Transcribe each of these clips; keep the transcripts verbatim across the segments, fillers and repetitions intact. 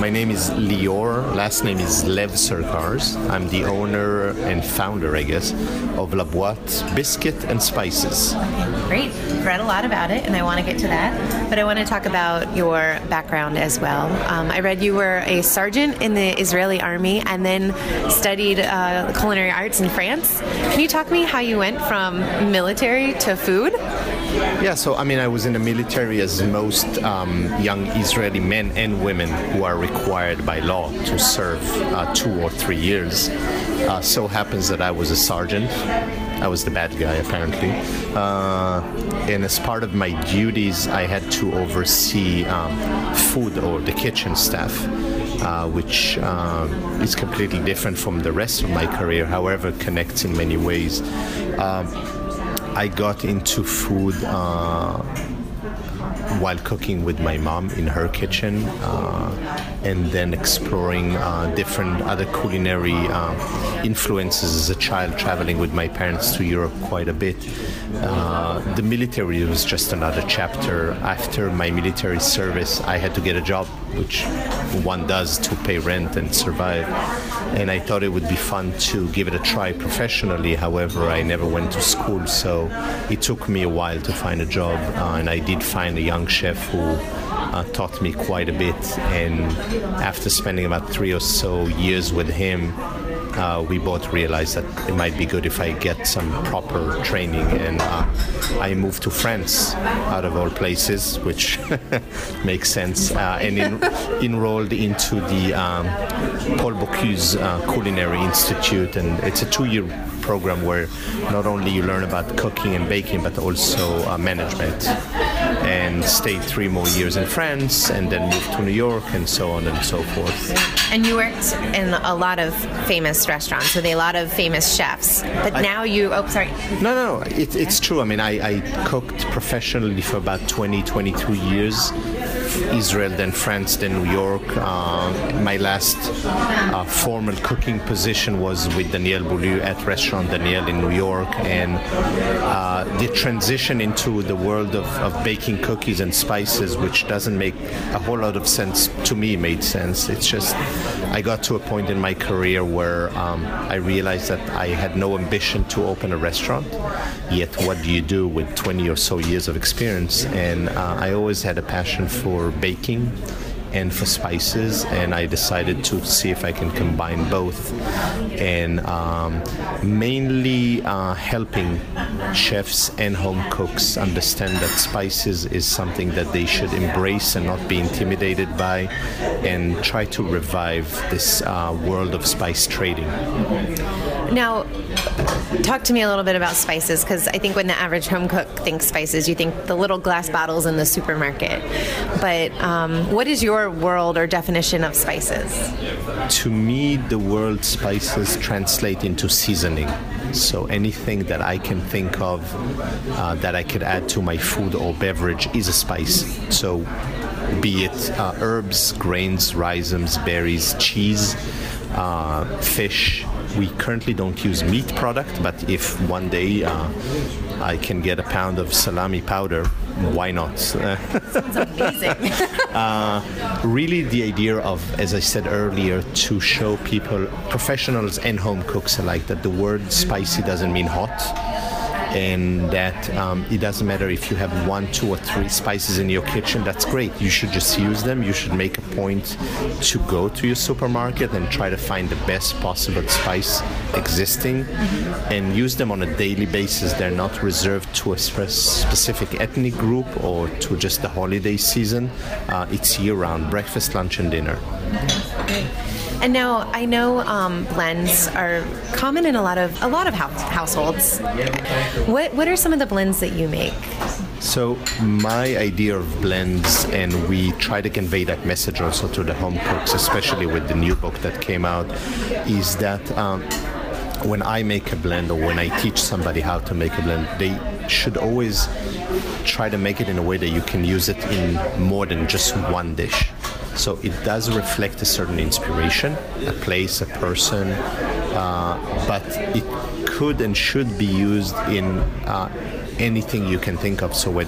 my name is Lior. Last name is Lev Surcars. I'm the owner and founder, I guess, of La Boîte Biscuit and Spices. Okay, great. I've read a lot about it, and I want to get to that. But I want to talk about your background as well. Um, I read you were a sergeant in the Israeli army and then studied uh, culinary arts in France. Can you talk to me how you went from military to food? Yeah, so I mean, I was in the military as most um, young Israeli men and women who are required by law to serve uh, two or three years. Uh, so happens that I was a sergeant. I was the bad guy, apparently. Uh, and as part of my duties, I had to oversee um, food or the kitchen staff, uh, which uh, is completely different from the rest of my career, however, connects in many ways. Um, I got into food uh, while cooking with my mom in her kitchen, uh, and then exploring uh, different other culinary uh, influences as a child, traveling with my parents to Europe quite a bit. Uh, the military was just another chapter. After my military service, I had to get a job, which one does to pay rent and survive. And I thought it would be fun to give it a try professionally. However, I never went to school, so it took me a while to find a job. Uh, and I did find a young chef who uh, taught me quite a bit. And after spending about three or so years with him, Uh, we both realized that it might be good if I get some proper training, and uh, I moved to France, out of all places, which makes sense, uh, and en- enrolled into the um, Paul Bocuse uh, Culinary Institute, and it's a two-year program where not only you learn about cooking and baking, but also uh, management, and stayed three more years in France, and then moved to New York, and so on and so forth. And you worked in a lot of famous restaurants with a lot of famous chefs, but I, now you, oh, sorry. No, no, no, it, it's true. I mean, I, I cooked professionally for about twenty, twenty-two years. Israel, then France, then New York. Uh, my last uh, formal cooking position was with Daniel Boulud at Restaurant Daniel in New York, and uh, the transition into the world of, of baking cookies and spices, which doesn't make a whole lot of sense to me, made sense. It's just I got to a point in my career where um, I realized that I had no ambition to open a restaurant, yet what do you do with twenty or so years of experience? And uh, I always had a passion for baking and for spices, and I decided to see if I can combine both, and um, mainly uh, helping chefs and home cooks understand that spices is something that they should embrace and not be intimidated by, and try to revive this uh, world of spice trading. Now, talk to me a little bit about spices, because I think when the average home cook thinks spices, you think the little glass bottles in the supermarket. But um, what is your world or definition of spices? To me, the word spices translate into seasoning. So anything that I can think of uh, that I could add to my food or beverage is a spice. So be it uh, herbs, grains, rhizomes, berries, cheese, uh, fish. We currently don't use meat product, but if one day uh, I can get a pound of salami powder, why not? Sounds amazing. uh, really the idea of, as I said earlier, to show people, professionals and home cooks alike, that the word spicy doesn't mean hot, and that um, it doesn't matter if you have one, two, or three spices in your kitchen. That's great. You should just use them. You should make a point to go to your supermarket and try to find the best possible spice existing, mm-hmm. and use them on a daily basis. They're not reserved to a spe- specific ethnic group or to just the holiday season. Uh, it's year-round, breakfast, lunch, and dinner. Okay. And now I know um, blends are common in a lot of a lot of house, households. What what are some of the blends that you make? So my idea of blends, and we try to convey that message also to the home cooks, especially with the new book that came out, is that um, when I make a blend, or when I teach somebody how to make a blend, they should always try to make it in a way that you can use it in more than just one dish. So it does reflect a certain inspiration, a place, a person, uh, but it could and should be used in uh, anything you can think of. So whether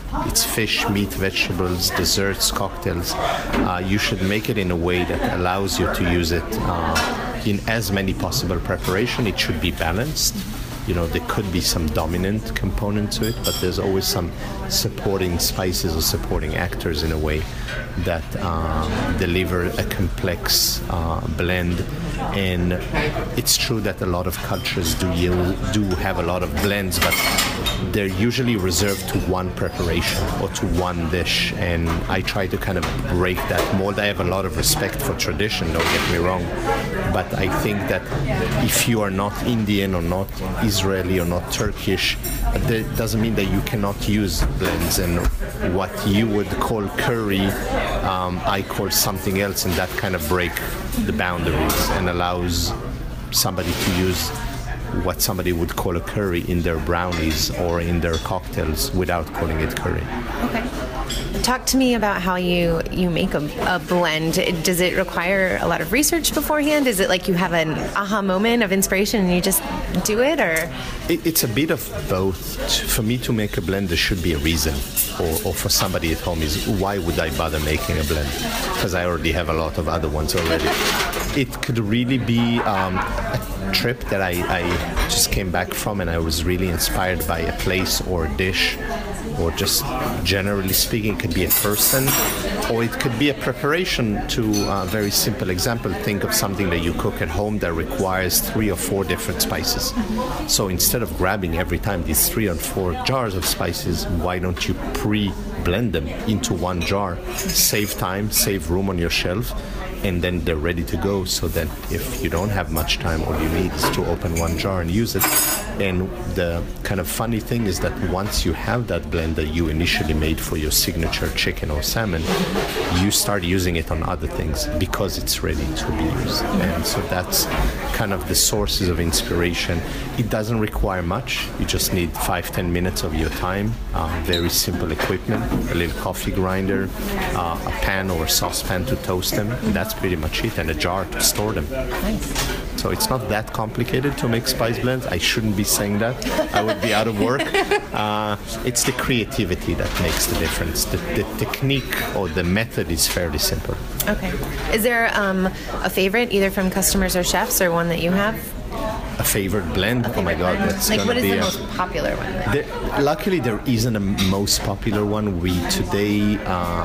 it's fish, meat, vegetables, desserts, cocktails. Uh, you should make it in a way that allows you to use it uh, in as many possible preparation. It should be balanced. You know, there could be some dominant component to it, but there's always some supporting spices or supporting actors in a way that uh, deliver a complex uh, blend. And it's true that a lot of cultures do do have a lot of blends, but they're usually reserved to one preparation or to one dish. And I try to kind of break that mold. I have a lot of respect for tradition, don't get me wrong, but I think that if you are not Indian or not Israeli or not Turkish, that doesn't mean that you cannot use blends. And what you would call curry, um, I call something else, and that kind of break the boundaries and allows somebody to use what somebody would call a curry in their brownies or in their cocktails without calling it curry. Okay. Talk to me about how you, you make a, a blend. Does it require a lot of research beforehand? Is it like you have an aha moment of inspiration and you just do it, or? It, it's a bit of both. For me to make a blend, there should be a reason. Or, or for somebody at home, is why would I bother making a blend? Because I already have a lot of other ones already. It could really be um, a trip that I, I just came back from, and I was really inspired by a place or a dish, or just generally speaking, it could be a person, or it could be a preparation. To a very simple example, think of something that you cook at home that requires three or four different spices. So instead of grabbing every time these three or four jars of spices, why don't you pre-blend them into one jar? Save time, save room on your shelf, and then they're ready to go, so that if you don't have much time, all you need is to open one jar and use it. And the kind of funny thing is that once you have that blend that you initially made for your signature chicken or salmon, you start using it on other things because it's ready to be used. And so that's kind of the sources of inspiration. It doesn't require much. You just need five, ten minutes of your time, uh, very simple equipment, a little coffee grinder, uh, a pan or a saucepan to toast them. That's pretty much it, and a jar to store them. Nice. So it's not that complicated to make spice blends. I shouldn't be saying that. I would be out of work. Uh, it's the creativity that makes the difference. The, the technique or the method is fairly simple. Okay. Is there um, a favorite, either from customers or chefs, or one that you have? A favorite blend? A favorite oh my God, blend? that's like gonna what is be the a, most popular one? there, luckily, there isn't a most popular one. We today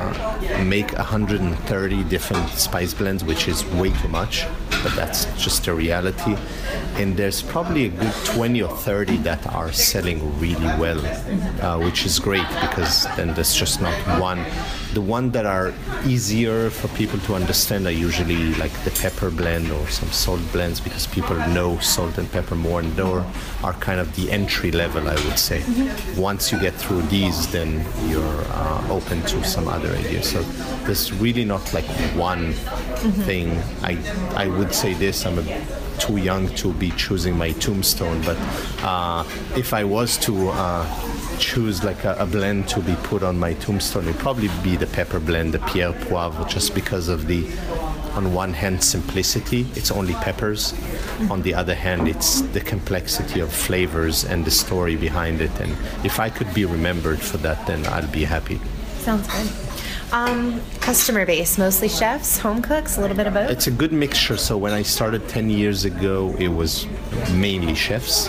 uh, make one hundred thirty different spice blends, which is way too much, but that's just a reality. And there's probably a good twenty or thirty that are selling really well, uh, which is great, because then there's just not one. The ones that are easier for people to understand are usually like the pepper blend or some salt blends, because people know salt and pepper more, and those are kind of the entry level, I would say. Mm-hmm. Once you get through these, then you're uh, open to some other ideas. So there's really not like one mm-hmm. thing. I I would say this, I'm a too young to be choosing my tombstone, but uh, if I was to uh, choose like a, a blend to be put on my tombstone, it'd probably be the pepper blend, the Pierre Poivre, just because of the, on one hand, simplicity, it's only peppers. Mm-hmm. On the other hand, it's the complexity of flavors and the story behind it. And if I could be remembered for that, then I'll be happy. Sounds good. Um, customer base, mostly chefs, home cooks, a little bit of both? It's a good mixture. So when I started ten years ago, it was mainly chefs.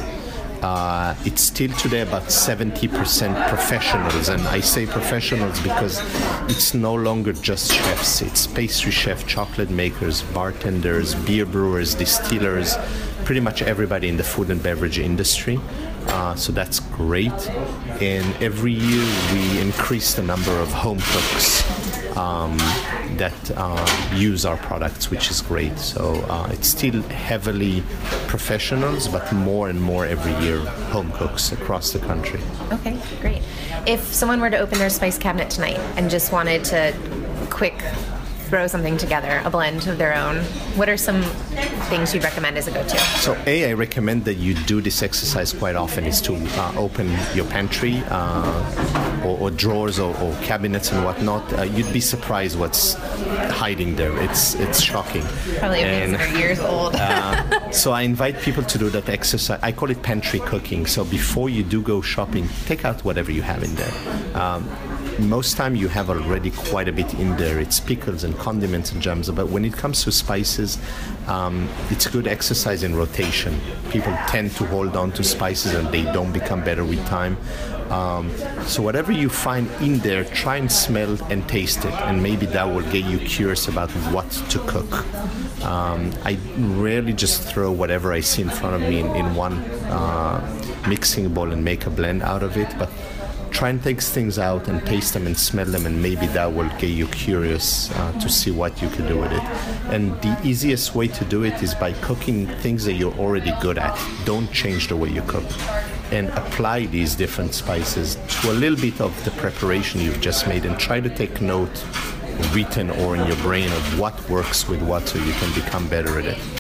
Uh, it's still today about seventy percent professionals, and I say professionals because it's no longer just chefs. It's pastry chef, chocolate makers, bartenders, beer brewers, distillers, pretty much everybody in the food and beverage industry. Uh, so that's great. And every year we increase the number of home cooks um, that uh, use our products, which is great. So uh, it's still heavily professionals, but more and more every year home cooks across the country. Okay, great. If someone were to open their spice cabinet tonight and just wanted to quick throw something together, a blend of their own, what are some things you'd recommend as a go-to? So, A, I recommend that you do this exercise quite often, is to uh, open your pantry uh, or, or drawers or, or cabinets and whatnot. Uh, you'd be surprised what's hiding there. It's it's shocking. Probably means they're years old. uh, so I invite people to do that exercise. I call it pantry cooking. So before you do go shopping, take out whatever you have in there. Um, most time you have already quite a bit in there. It's pickles and condiments and jams. But when it comes to spices, um, it's a good exercise in rotation. People tend to hold on to spices and they don't become better with time. Um, so whatever you find in there, try and smell and taste it, and maybe that will get you curious about what to cook. Um, I rarely just throw whatever I see in front of me in, in one uh, mixing bowl and make a blend out of it, but try and take things out and taste them and smell them, and maybe that will get you curious uh, to see what you can do with it. And the easiest way to do it is by cooking things that you're already good at. Don't change the way you cook, and apply these different spices to a little bit of the preparation you've just made, and try to take note, written or in your brain, of what works with what, so you can become better at it.